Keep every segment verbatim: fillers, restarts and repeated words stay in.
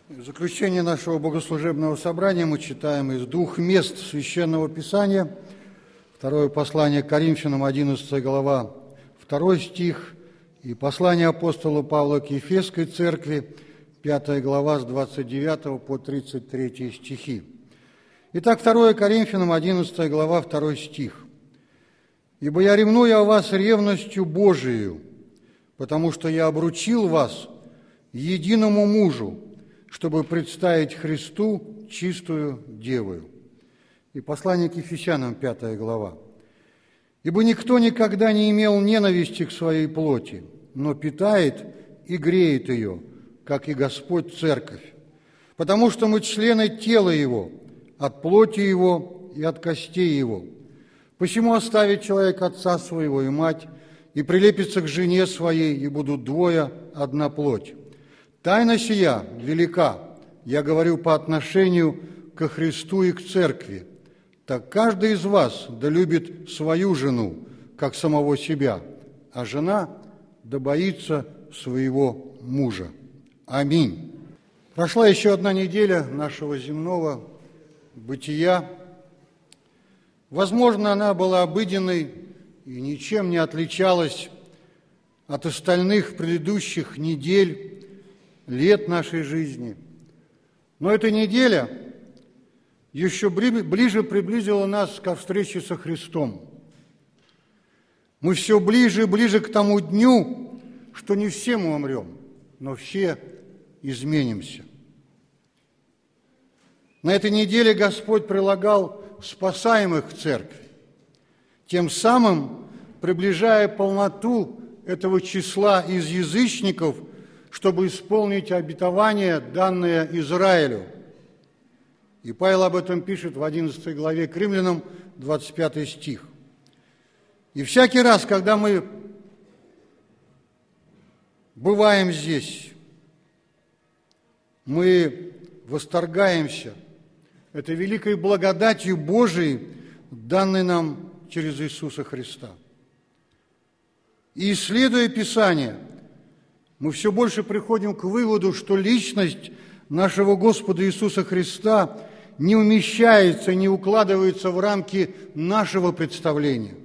В заключение нашего богослужебного собрания мы читаем из двух мест Священного Писания. Второе послание к Коринфянам, одиннадцатая глава, второй стих, и послание апостола Павла к Ефесской церкви, пятая глава, с двадцать девятого по тридцать третий стихи. Итак, второе Коринфянам, одиннадцатая глава, второй стих. «Ибо я ревную о вас ревностью Божией, потому что я обручил вас единому мужу, чтобы представить Христу чистую девою». И послание к Ефесянам, пятая глава. «Ибо никто никогда не имел ненависти к своей плоти, но питает и греет ее, как и Господь церковь, потому что мы члены тела Его, от плоти Его и от костей Его. Посему оставит человек отца своего и мать, и прилепится к жене своей, и будут двое одна плоть. Тайна сия велика, я говорю по отношению ко Христу и к церкви. Так каждый из вас да любит свою жену, как самого себя, а жена да боится своего мужа. Аминь». Прошла еще одна неделя нашего земного бытия. Возможно, она была обыденной и ничем не отличалась от остальных предыдущих недель, лет нашей жизни. Но эта неделя еще ближе приблизила нас ко встрече со Христом. Мы все ближе и ближе к тому дню, что не все мы умрем, но все изменимся. На этой неделе Господь прилагал спасаемых к церкви, тем самым приближая полноту этого числа из язычников, чтобы исполнить обетование, данное Израилю. И Павел об этом пишет в одиннадцатой главе к Римлянам, двадцать пятый стих. И всякий раз, когда мы бываем здесь, мы восторгаемся этой великой благодатью Божией, данной нам через Иисуса Христа. И исследуя Писание, мы все больше приходим к выводу, что личность нашего Господа Иисуса Христа не умещается, не укладывается в рамки нашего представления.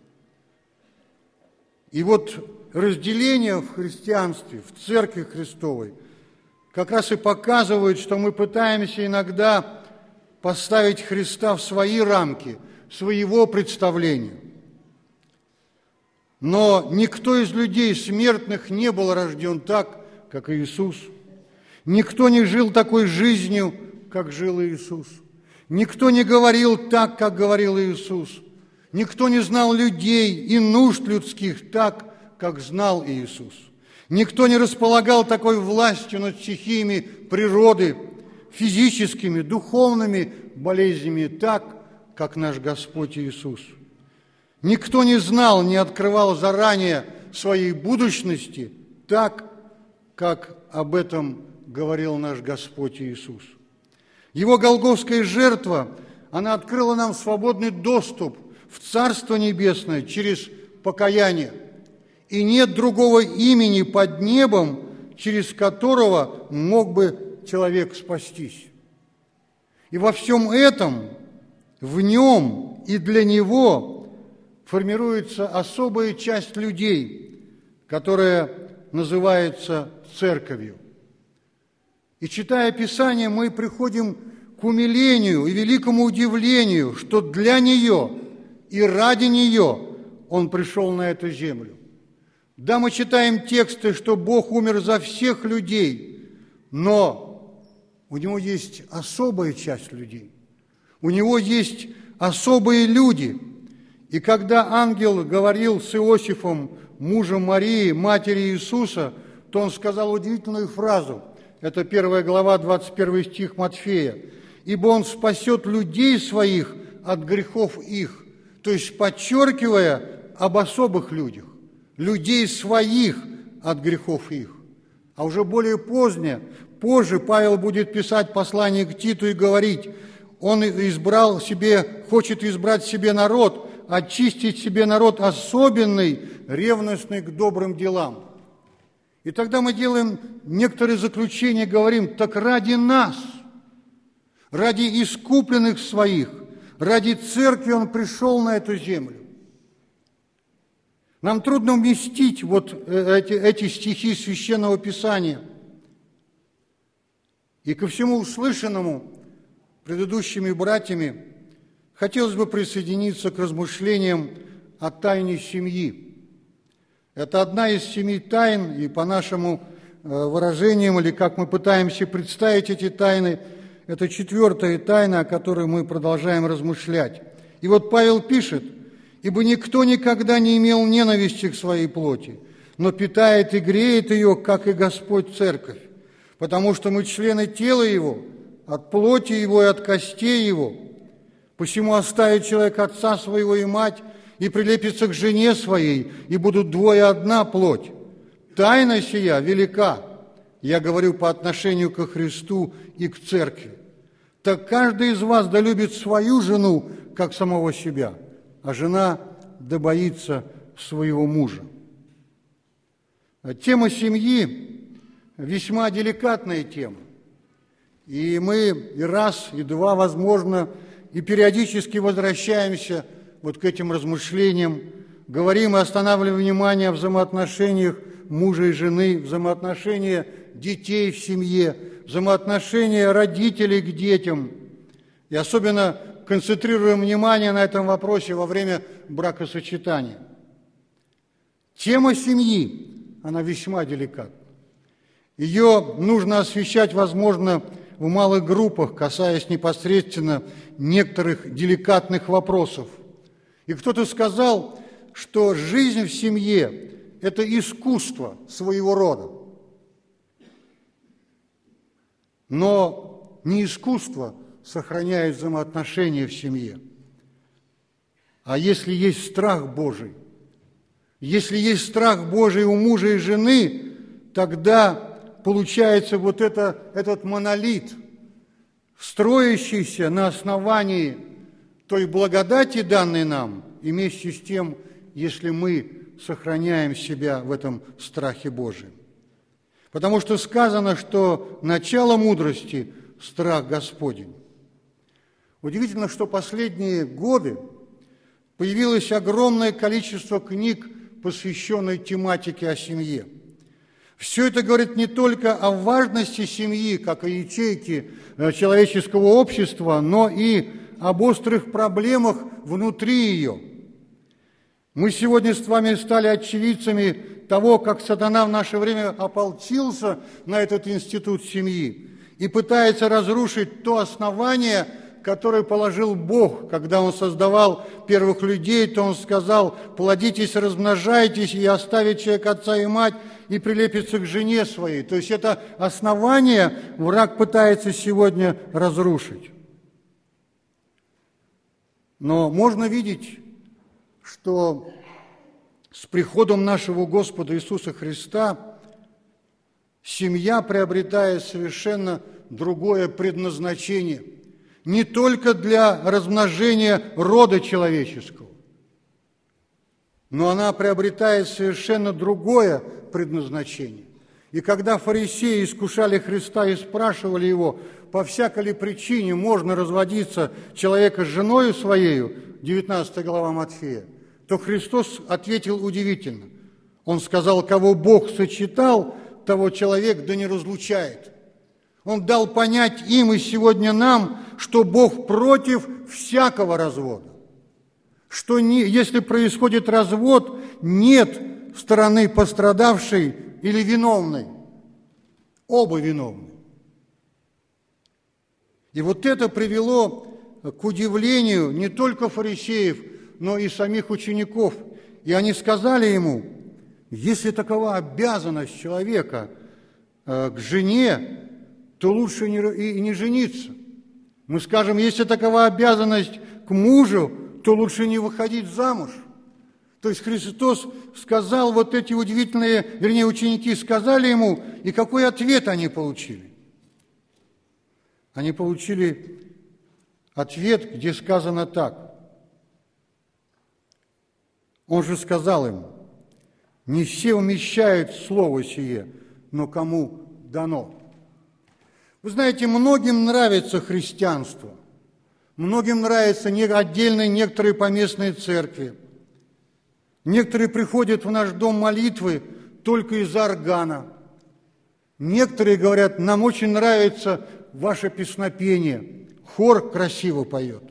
И вот разделение в христианстве, в Церкви Христовой, как раз и показывает, что мы пытаемся иногда поставить Христа в свои рамки, своего представления. Но никто из людей смертных не был рожден так, как Иисус. Никто не жил такой жизнью, как жил Иисус. Никто не говорил так, как говорил Иисус. Никто не знал людей и нужд людских так, как знал Иисус. Никто не располагал такой властью над стихиями природы, физическими, духовными болезнями так, как наш Господь Иисус. Никто не знал, не открывал заранее своей будущности так, как об этом говорил наш Господь Иисус. Его голгофская жертва, она открыла нам свободный доступ в Царство Небесное через покаяние. И нет другого имени под небом, через которого мог бы человек спастись. И во всем этом, в нем и для него формируется особая часть людей, которая называется церковью. И читая Писание, мы приходим к умилению и великому удивлению, что для нее и ради нее Он пришел на эту землю. Да, мы читаем тексты, что Бог умер за всех людей, но у Него есть особая часть людей, у Него есть особые люди. И когда ангел говорил с Иосифом, мужем Марии, матери Иисуса, то он сказал удивительную фразу. Это первая глава, двадцать первый стих Матфея. «Ибо Он спасет людей своих от грехов их», то есть подчеркивая об особых людях, людей своих от грехов их. А уже более позднее, позже Павел будет писать послание к Титу и говорить, он избрал себе, хочет избрать себе народ, очистить себе народ особенный, ревностный к добрым делам. И тогда мы делаем некоторые заключения, говорим, так ради нас, ради искупленных своих, ради церкви Он пришел на эту землю. Нам трудно уместить вот эти, эти стихи Священного Писания. И ко всему услышанному предыдущими братьями хотелось бы присоединиться к размышлениям о тайне семьи. Это одна из семи тайн, и по нашему выражениям, или как мы пытаемся представить эти тайны, это четвертая тайна, о которой мы продолжаем размышлять. И вот Павел пишет: «Ибо никто никогда не имел ненависти к своей плоти, но питает и греет ее, как и Господь церковь, потому что мы члены тела Его, от плоти Его и от костей Его. Посему оставит человек отца своего и мать, и прилепится к жене своей, и будут двое одна плоть. Тайна сия велика, я говорю по отношению ко Христу и к церкви. Так каждый из вас да любит свою жену, как самого себя, а жена да боится своего мужа». Тема семьи весьма деликатная тема. И мы и раз, и два, возможно, и периодически возвращаемся вот к этим размышлениям, говорим и останавливаем внимание о взаимоотношениях мужа и жены, взаимоотношения детей в семье, взаимоотношения родителей к детям. И особенно концентрируем внимание на этом вопросе во время бракосочетания. Тема семьи, она весьма деликатна. Ее нужно освещать, возможно, в малых группах, касаясь непосредственно некоторых деликатных вопросов. И кто-то сказал, что жизнь в семье – это искусство своего рода. Но не искусство сохраняет взаимоотношения в семье, а если есть страх Божий, если есть страх Божий у мужа и жены, тогда получается вот это, этот монолит, строящийся на основании той благодати, данной нам, и вместе с тем, если мы сохраняем себя в этом страхе Божьем. Потому что сказано, что начало мудрости – страх Господень. Удивительно, что последние годы появилось огромное количество книг, посвященных тематике о семье. Все это говорит не только о важности семьи, как о ячейке человеческого общества, но и об острых проблемах внутри ее. Мы сегодня с вами стали очевидцами того, как сатана в наше время ополчился на этот институт семьи и пытается разрушить то основание, которое положил Бог, когда Он создавал первых людей, то Он сказал: «Плодитесь, размножайтесь, и оставит человек отца и мать, и прилепится к жене своей». То есть это основание враг пытается сегодня разрушить. Но можно видеть, что с приходом нашего Господа Иисуса Христа семья приобретает совершенно другое предназначение. Не только для размножения рода человеческого, но она приобретает совершенно другое предназначение. И когда фарисеи искушали Христа и спрашивали Его, по всякой ли причине можно разводиться человека с женою своею, девятнадцатая глава Матфея, то Христос ответил удивительно. Он сказал: «Кого Бог сочетал, того человек да не разлучает». Он дал понять им и сегодня нам, что Бог против всякого развода. Что не, если происходит развод, нет стороны пострадавшей или виновной. Оба виновны. И вот это привело к удивлению не только фарисеев, но и самих учеников. И они сказали ему: если такова обязанность человека к жене, то лучше не, и не жениться. Мы скажем, если такова обязанность к мужу, то лучше не выходить замуж. То есть Христос сказал, вот эти удивительные, вернее, ученики сказали ему, и какой ответ они получили? Они получили ответ, где сказано так. Он же сказал им: Не все умещают слово сие, но кому дано. Вы знаете, многим нравится христианство, многим нравятся отдельные некоторые поместные церкви. Некоторые приходят в наш дом молитвы только из-за органа. Некоторые говорят, нам очень нравится ваше песнопение, хор красиво поет.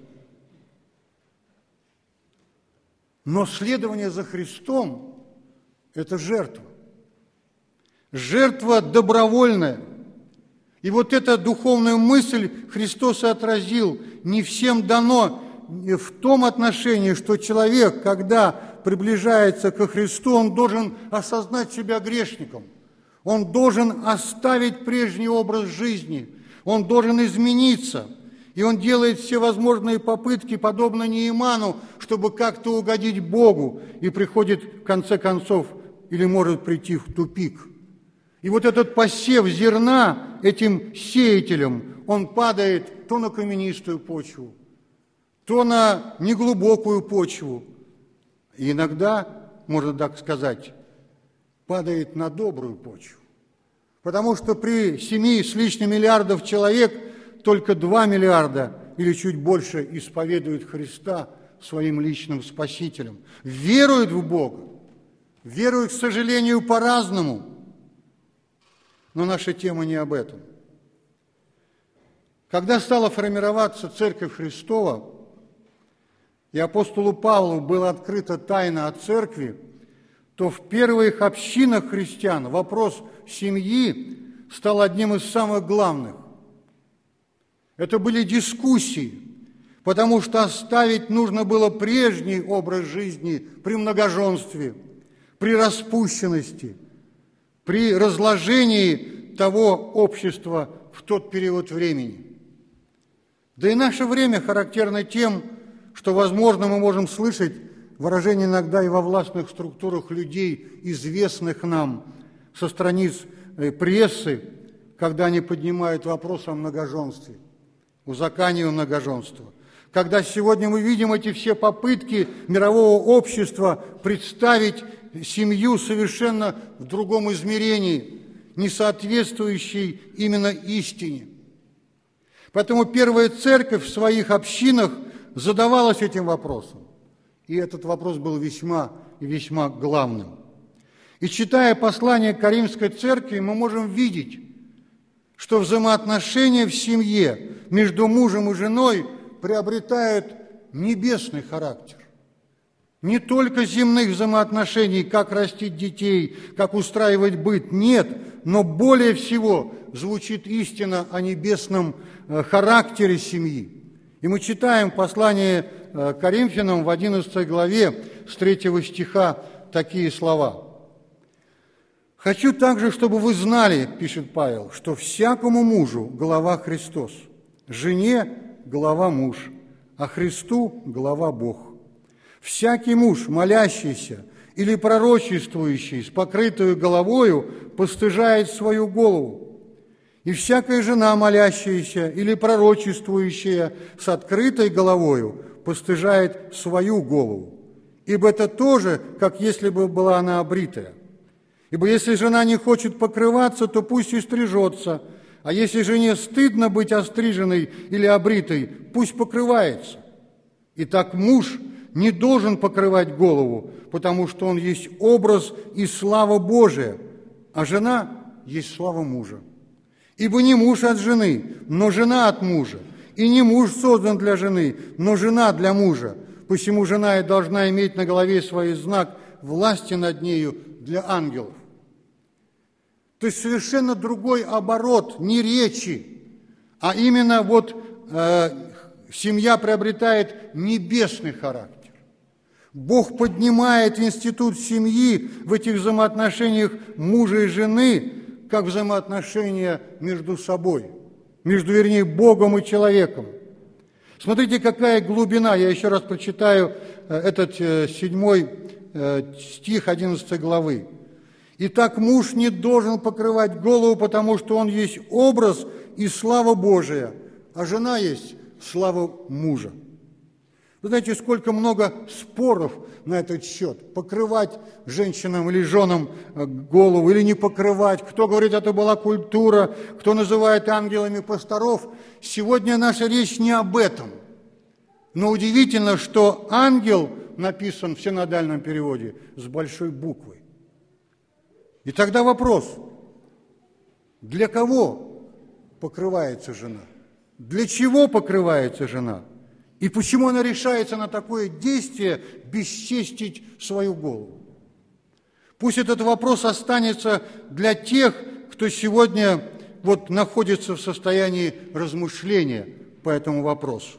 Но следование за Христом – это жертва. Жертва добровольная. И вот эту духовную мысль Христос и отразил. Не всем дано в том отношении, что человек, когда приближается ко Христу, он должен осознать себя грешником. Он должен оставить прежний образ жизни. Он должен измениться. И он делает все возможные попытки, подобно Нееману, чтобы как-то угодить Богу, и приходит, в конце концов, или может прийти в тупик. И вот этот посев зерна этим сеятелем, он падает то на каменистую почву, то на неглубокую почву. И иногда, можно так сказать, падает на добрую почву. Потому что при семи с лишним миллиардов человек только два миллиарда или чуть больше исповедуют Христа своим личным спасителем. Веруют в Бога. Веруют, к сожалению, по-разному. Но наша тема не об этом. Когда стала формироваться Церковь Христова, и апостолу Павлу была открыта тайна о Церкви, то в первых общинах христиан вопрос семьи стал одним из самых главных. Это были дискуссии, потому что оставить нужно было прежний образ жизни при многоженстве, при распущенности, при разложении того общества в тот период времени. Да и наше время характерно тем, что, возможно, мы можем слышать выражение иногда и во властных структурах людей, известных нам со страниц прессы, когда они поднимают вопрос о многоженстве, узаконении многоженства. Когда сегодня мы видим эти все попытки мирового общества представить семью совершенно в другом измерении, не соответствующей именно истине. Поэтому первая церковь в своих общинах задавалась этим вопросом. И этот вопрос был весьма и весьма главным. И читая послание к Римской церкви, мы можем видеть, что взаимоотношения в семье между мужем и женой приобретают небесный характер. Не только земных взаимоотношений, как растить детей, как устраивать быт, нет, но более всего звучит истина о небесном характере семьи. И мы читаем послание к Коринфянам в одиннадцатой главе с третьего стиха такие слова. «Хочу также, чтобы вы знали, – пишет Павел, – что всякому мужу глава Христос, жене глава муж, а Христу глава Бог. Всякий муж, молящийся или пророчествующий с покрытою головою, постыжает свою голову. И всякая жена, молящаяся или пророчествующая с открытой головою, постыжает свою голову. Ибо это тоже, как если бы была она обритая. Ибо если жена не хочет покрываться, то пусть и стрижется, а если жене стыдно быть остриженной или обритой, пусть покрывается. Итак, муж не должен покрывать голову, потому что он есть образ и слава Божия, а жена есть слава мужа. Ибо не муж от жены, но жена от мужа, и не муж создан для жены, но жена для мужа. Посему жена и должна иметь на голове свой знак власти над нею для ангелов». То есть совершенно другой оборот, не речи, а именно вот э, семья приобретает небесный характер. Бог поднимает институт семьи в этих взаимоотношениях мужа и жены, как взаимоотношения между собой, между, вернее, Богом и человеком. Смотрите, какая глубина. Я еще раз прочитаю этот седьмой стих одиннадцатой главы. «Итак, муж не должен покрывать голову, потому что он есть образ и слава Божия, а жена есть слава мужа. Вы знаете, сколько много споров на этот счет. Покрывать женщинам или женам голову или не покрывать. Кто говорит, это была культура, кто называет ангелами пасторов. Сегодня наша речь не об этом. Но удивительно, что ангел написан в синодальном переводе с большой буквы. И тогда вопрос, для кого покрывается жена? Для чего покрывается жена? И почему она решается на такое действие бесчестить свою голову? Пусть этот вопрос останется для тех, кто сегодня вот находится в состоянии размышления по этому вопросу.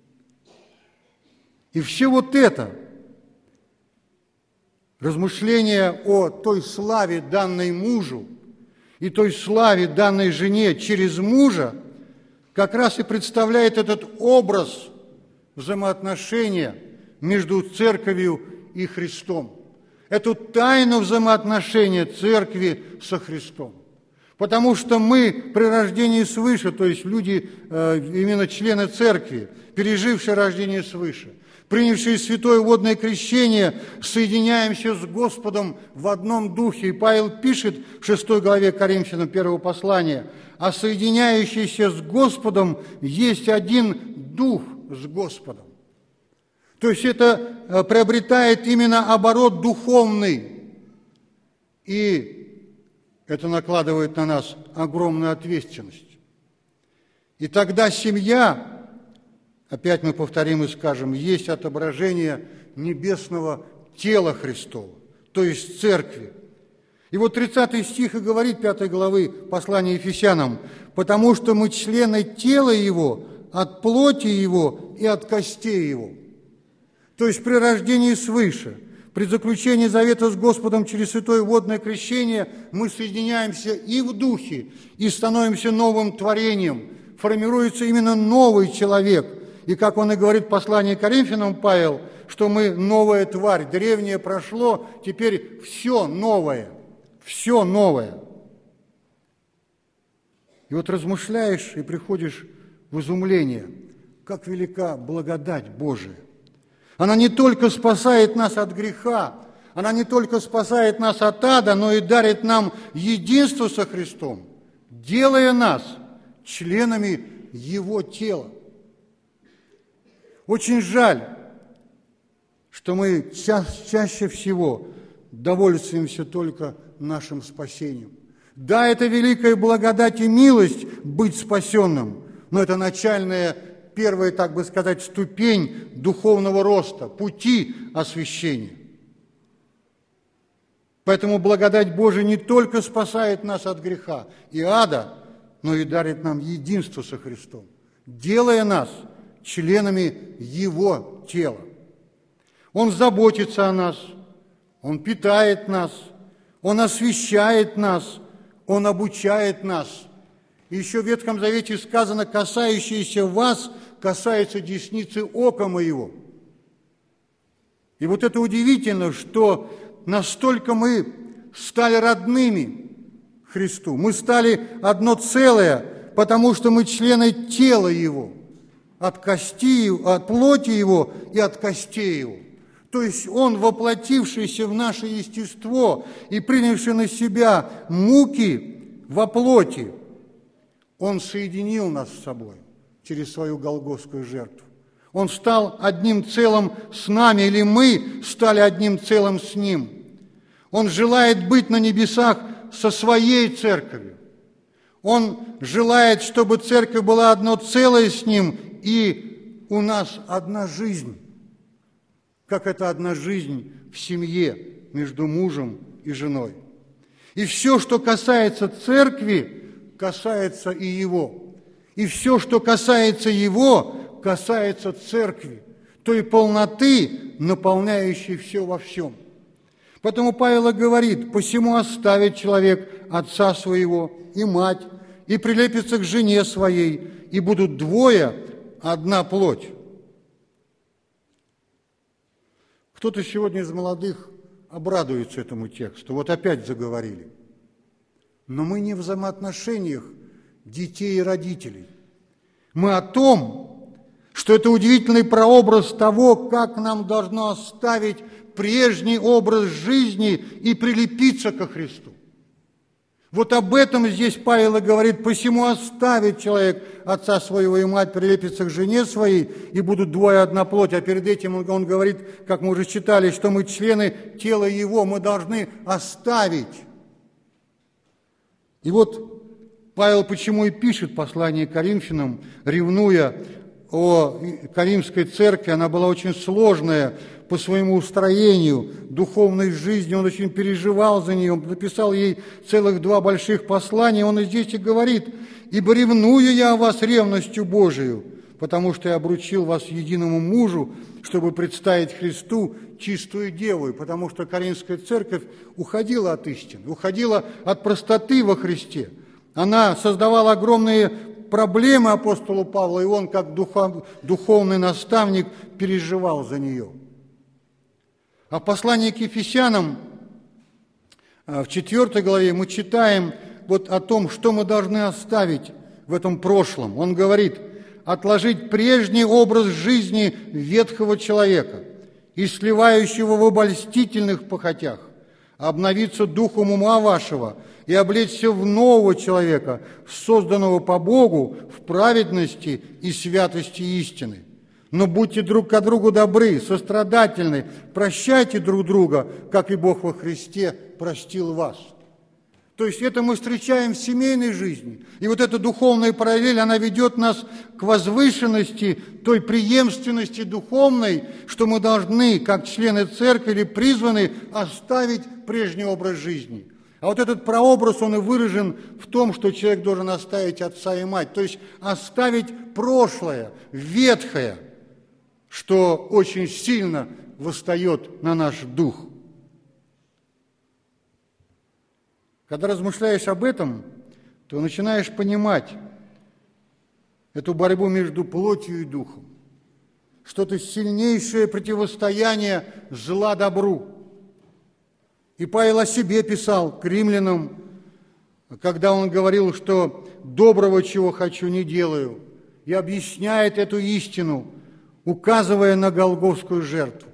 И все вот это, размышления о той славе, данной мужу, и той славе, данной жене через мужа, как раз и представляет этот образ взаимоотношения между церковью и Христом. Эту тайну взаимоотношения церкви со Христом. Потому что мы при рождении свыше, то есть люди, именно члены церкви, пережившие рождение свыше, принявшие святое водное крещение, соединяемся с Господом в одном духе. И Павел пишет в шестой главе Коринфянам первого послания, а соединяющийся с Господом есть один дух с Господом. То есть это приобретает именно оборот духовный. И это накладывает на нас огромную ответственность. И тогда семья, опять мы повторим и скажем, есть отображение небесного тела Христова, то есть церкви. И вот тридцатый стих и говорит пятой главы послания Ефесянам, «Потому что мы члены тела Его, от плоти Его и от костей Его». То есть при рождении свыше, при заключении завета с Господом через святое водное крещение мы соединяемся и в духе, и становимся новым творением. Формируется именно новый человек. И как он и говорит в послании к Коринфянам, Павел, что мы новая тварь, древнее прошло, теперь все новое, все новое. И вот размышляешь и приходишь в изумление, как велика благодать Божия. Она не только спасает нас от греха, она не только спасает нас от ада, но и дарит нам единство со Христом, делая нас членами Его тела. Очень жаль, что мы ча- чаще всего довольствуемся только нашим спасением. Да, это великая благодать и милость быть спасенным, но это начальная, первая, так бы сказать, ступень духовного роста, пути освящения. Поэтому благодать Божия не только спасает нас от греха и ада, но и дарит нам единство со Христом, делая нас членами Его тела. Он заботится о нас, Он питает нас, Он освящает нас, Он обучает нас. И еще в Ветхом Завете сказано, касающееся вас, касается десницы ока моего. И вот это удивительно, что настолько мы стали родными Христу, мы стали одно целое, потому что мы члены тела Его, от кости, от плоти Его и от костей Его. То есть Он, воплотившийся в наше естество и принявший на себя муки во плоти, Он соединил нас с собой через свою голгофскую жертву. Он стал одним целым с нами, или мы стали одним целым с Ним. Он желает быть на небесах со своей церковью. Он желает, чтобы церковь была одно целое с Ним, и у нас одна жизнь, как это одна жизнь в семье между мужем и женой. И все, что касается церкви, касается и Его. И все, что касается Его, касается церкви, той полноты, наполняющей все во всем. Поэтому Павел говорит, посему оставит человек отца своего и мать, и прилепится к жене своей, и будут двое одна плоть. Кто-то сегодня из молодых обрадуется этому тексту. Вот опять заговорили. Но мы не в взаимоотношениях детей и родителей. Мы о том, что это удивительный прообраз того, как нам должно оставить прежний образ жизни и прилепиться ко Христу. Вот об этом здесь Павел и говорит: «Посему оставит человек отца своего и мать, прилепится к жене своей, и будут двое одна плоть». А перед этим он, он говорит, как мы уже читали, что мы члены тела Его, мы должны оставить. И вот Павел почему и пишет послание Коринфянам, ревнуя о Каримской церкви. Она была очень сложная по своему устроению, духовной жизни, он очень переживал за нее, он написал ей целых два больших послания, он и здесь и говорит: «Ибо ревную я о вас ревностью Божию, потому что я обручил вас единому мужу, чтобы представить Христу чистую деву», потому что Каримская церковь уходила от истины, уходила от простоты во Христе. Она создавала огромные проблемы апостолу Павлу, и он, как духовный наставник, переживал за нее. А в послании к Ефесянам, в четвёртой главе, мы читаем вот о том, что мы должны оставить в этом прошлом. Он говорит: «Отложить прежний образ жизни ветхого человека, и сливающего в обольстительных похотях, обновиться духом ума вашего и облечься в нового человека, созданного по Богу в праведности и святости истины. Но будьте друг к другу добры, сострадательны, прощайте друг друга, как и Бог во Христе простил вас». То есть это мы встречаем в семейной жизни. И вот эта духовная параллель, она ведет нас к возвышенности, той преемственности духовной, что мы должны, как члены церкви или призваны, оставить прежний образ жизни. А вот этот прообраз, он и выражен в том, что человек должен оставить отца и мать, то есть оставить прошлое, ветхое, что очень сильно восстает на наш дух. Когда размышляешь об этом, то начинаешь понимать эту борьбу между плотью и духом, что это сильнейшее противостояние зла добру. И Павел о себе писал к римлянам, когда он говорил, что «доброго, чего хочу, не делаю», и объясняет эту истину, указывая на голгофскую жертву.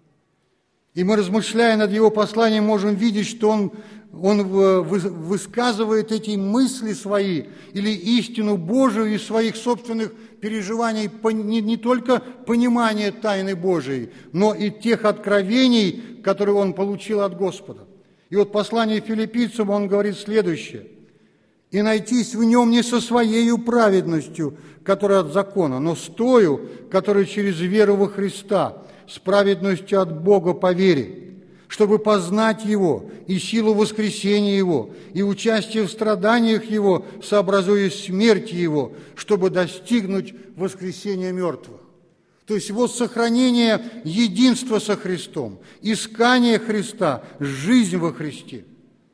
И мы, размышляя над его посланием, можем видеть, что он, он высказывает эти мысли свои или истину Божию из своих собственных переживаний, не, не только понимания тайны Божией, но и тех откровений, которые он получил от Господа. И вот в послании филиппийцам он говорит следующее: «И найтись в нем не со своей праведностью, которая от закона, но с тою, которая через веру во Христа, с праведностью от Бога по вере, чтобы познать Его и силу воскресения Его, и участие в страданиях Его, сообразуя смерть Его, чтобы достигнуть воскресения мертвых». То есть вот сохранение единства со Христом, искание Христа, жизнь во Христе.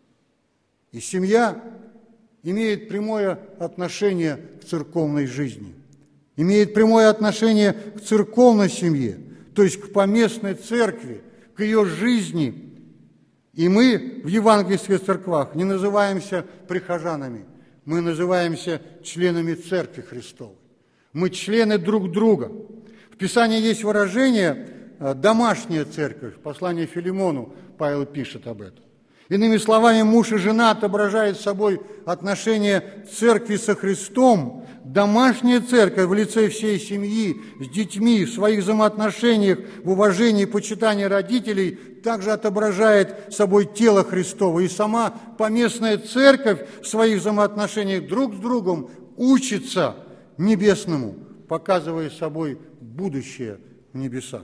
И семья имеет прямое отношение к церковной жизни, имеет прямое отношение к церковной семье, то есть к поместной церкви, к ее жизни. И мы в евангельских церквах не называемся прихожанами, мы называемся членами Церкви Христовой. Мы члены друг друга. В Писании есть выражение «домашняя церковь». В послании Филимону Павел пишет об этом. Иными словами, муж и жена отображают собой отношения церкви со Христом. Домашняя церковь в лице всей семьи, с детьми, в своих взаимоотношениях, в уважении и почитании родителей также отображает собой тело Христово. И сама поместная церковь в своих взаимоотношениях друг с другом учится небесному, показывая собой будущее в небесах.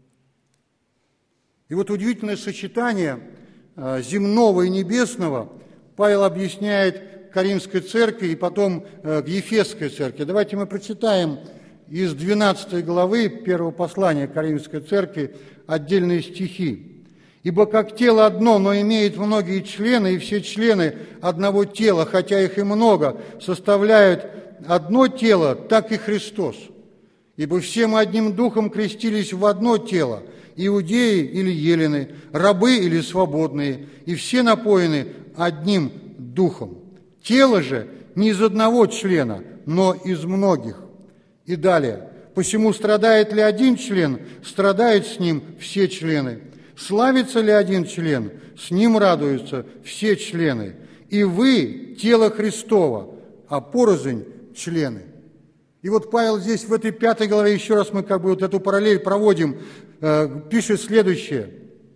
И вот удивительное сочетание земного и небесного Павел объясняет Каримской церкви и потом к Ефесской церкви. Давайте мы прочитаем из двенадцатой главы первого послания Каримской церкви отдельные стихи. «Ибо как тело одно, но имеет многие члены, и все члены одного тела, хотя их и много, составляют одно тело, так и Христос. Ибо все мы одним духом крестились в одно тело, иудеи или елены, рабы или свободные, и все напоены одним духом. Тело же не из одного члена, но из многих». И далее. Посему страдает ли один член, страдают с ним все члены. Славится ли один член, с ним радуются все члены. И вы – тело Христово, а порознь – члены». И вот Павел здесь, в этой пятой главе, еще раз мы как бы вот эту параллель проводим, э, пишет следующее.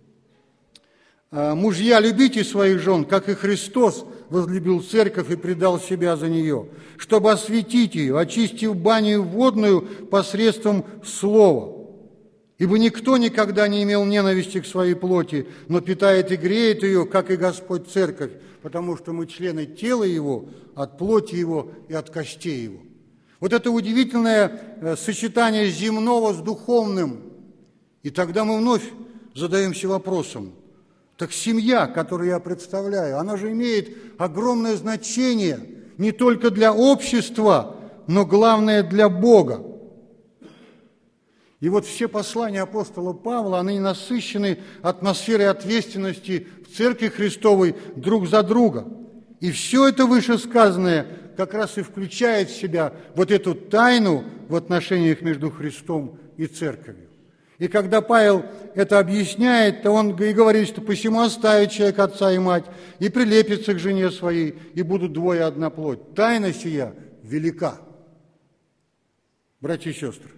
«Мужья, любите своих жен, как и Христос возлюбил церковь и предал себя за нее, чтобы осветить ее, очистив баню водную посредством слова. Ибо никто никогда не имел ненависти к своей плоти, но питает и греет ее, как и Господь церковь, потому что мы члены тела Его, от плоти Его и от костей Его». Вот это удивительное сочетание земного с духовным. И тогда мы вновь задаемся вопросом: так семья, которую я представляю, она же имеет огромное значение не только для общества, но главное для Бога. И вот все послания апостола Павла, они насыщены атмосферой ответственности в Церкви Христовой друг за друга. И все это вышесказанное как раз и включает в себя вот эту тайну в отношениях между Христом и Церковью. И когда Павел это объясняет, то он и говорит, что посему оставит человек отца и мать, и прилепится к жене своей, и будут двое одна плоть. Тайна сия велика. Братья и сестры,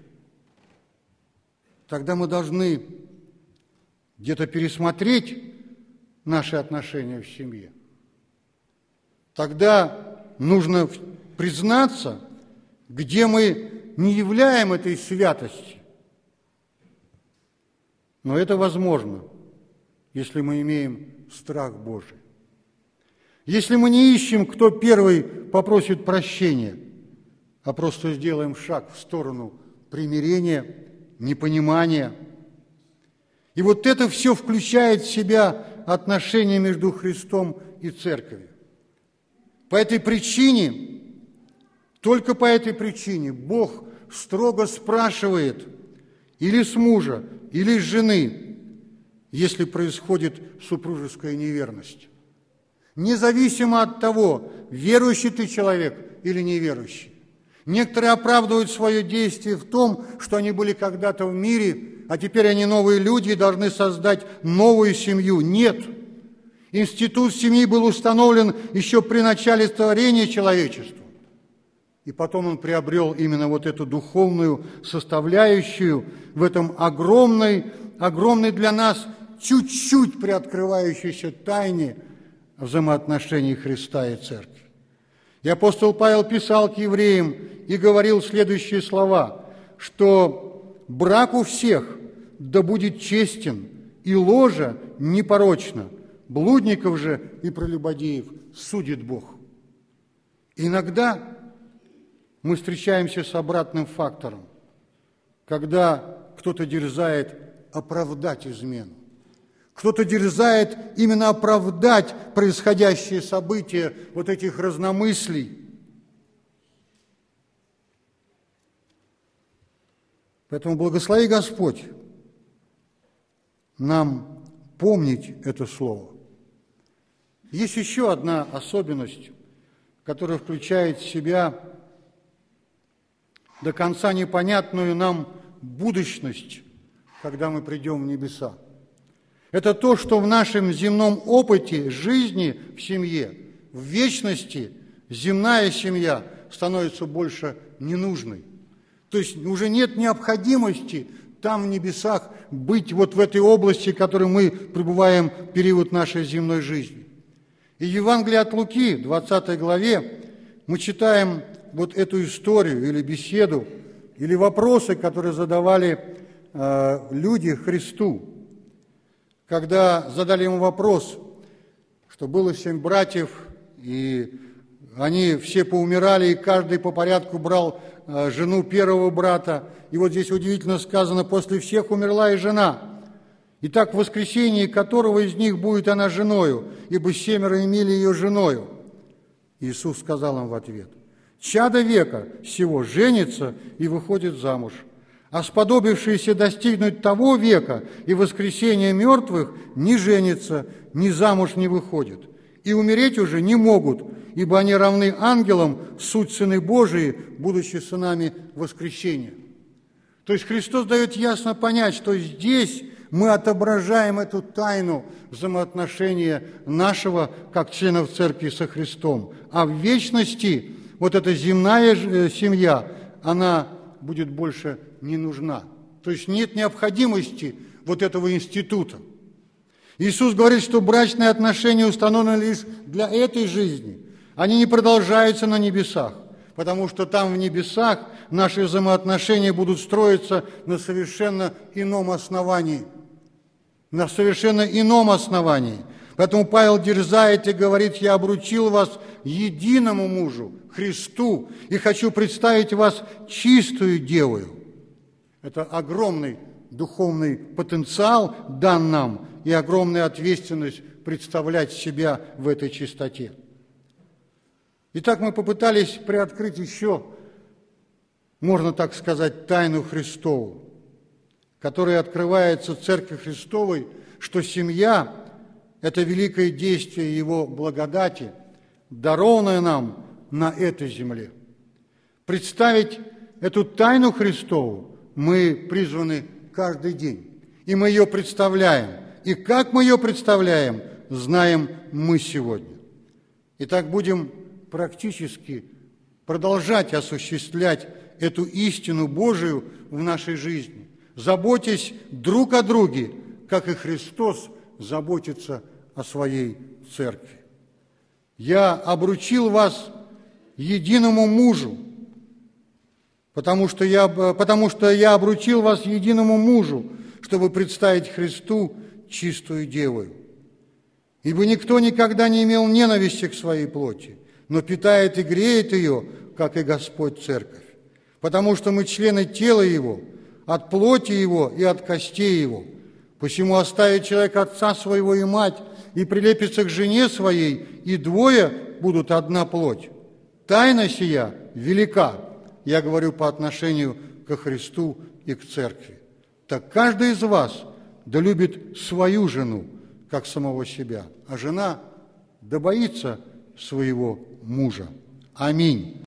тогда мы должны где-то пересмотреть наши отношения в семье. Тогда нужно признаться, где мы не являем этой святости. Но это возможно, если мы имеем страх Божий. Если мы не ищем, кто первый попросит прощения, а просто сделаем шаг в сторону примирения, непонимания. И вот это все включает в себя отношения между Христом и Церковью. По этой причине, только по этой причине Бог строго спрашивает или с мужа, или с жены, если происходит супружеская неверность. Независимо от того, верующий ты человек или неверующий. Некоторые оправдывают свое действие в том, что они были когда-то в мире, а теперь они новые люди и должны создать новую семью. Нет. Институт семьи был установлен еще при начале творения человечества. И потом он приобрел именно вот эту духовную составляющую в этом огромной, огромной для нас чуть-чуть приоткрывающейся тайне взаимоотношений Христа и Церкви. И апостол Павел писал к евреям и говорил следующие слова, что брак у всех да будет честен, и ложа непорочна, блудников же и прелюбодеев судит Бог. Иногда мы встречаемся с обратным фактором, когда кто-то дерзает оправдать измену. Кто-то дерзает именно оправдать происходящие события вот этих разномыслий. Поэтому благослови Господь нам помнить это слово. Есть еще одна особенность, которая включает в себя до конца непонятную нам будущность, когда мы придем в небеса. Это то, что в нашем земном опыте жизни в семье, в вечности земная семья становится больше ненужной. То есть уже нет необходимости там в небесах быть вот в этой области, в которой мы пребываем в период нашей земной жизни. И в Евангелии от Луки, двадцатой главе, мы читаем вот эту историю или беседу, или вопросы, которые задавали э, люди Христу. Когда задали ему вопрос, что было семь братьев, и они все поумирали, и каждый по порядку брал э, жену первого брата. И вот здесь удивительно сказано, после всех умерла и жена. И так в воскресении которого из них будет она женою, ибо семеро имели ее женою. Иисус сказал им в ответ: чадо века сего женится и выходит замуж, а сподобившиеся достигнуть того века и воскресения мертвых не женятся, ни замуж не выходят, и умереть уже не могут, ибо они равны ангелам, суть сыны Божии, будучи сынами воскресения. То есть Христос дает ясно понять, что здесь мы отображаем эту тайну взаимоотношения нашего, как членов Церкви, со Христом. А в вечности вот эта земная семья, она будет больше не нужна. То есть нет необходимости вот этого института. Иисус говорит, что брачные отношения установлены лишь для этой жизни. Они не продолжаются на небесах, потому что там в небесах наши взаимоотношения будут строиться на совершенно ином основании. На совершенно ином основании. Поэтому Павел дерзает и говорит: «Я обручил вас единому мужу, Христу, и хочу представить вас чистую девою». Это огромный духовный потенциал дан нам и огромная ответственность представлять себя в этой чистоте. Итак, мы попытались приоткрыть еще, можно так сказать, тайну Христову, которая открывается в Церкви Христовой, что семья – это великое действие Его благодати, дарованное нам на этой земле. Представить эту тайну Христову мы призваны каждый день, и мы ее представляем. И как мы ее представляем, знаем мы сегодня. Итак, будем практически продолжать осуществлять эту истину Божию в нашей жизни, заботясь друг о друге, как и Христос заботится о своей церкви. «Я обручил вас единому мужу, потому что я, потому что я обручил вас единому мужу, чтобы представить Христу чистую девою. Ибо никто никогда не имел ненависти к своей плоти, но питает и греет ее, как и Господь церковь. Потому что мы члены тела Его, от плоти Его и от костей Его. Посему оставит человек отца своего и мать, и прилепится к жене своей, и двое будут одна плоть. Тайна сия велика, я говорю по отношению ко Христу и к церкви. Так каждый из вас да любит свою жену, как самого себя, а жена да боится своего мужа. Аминь.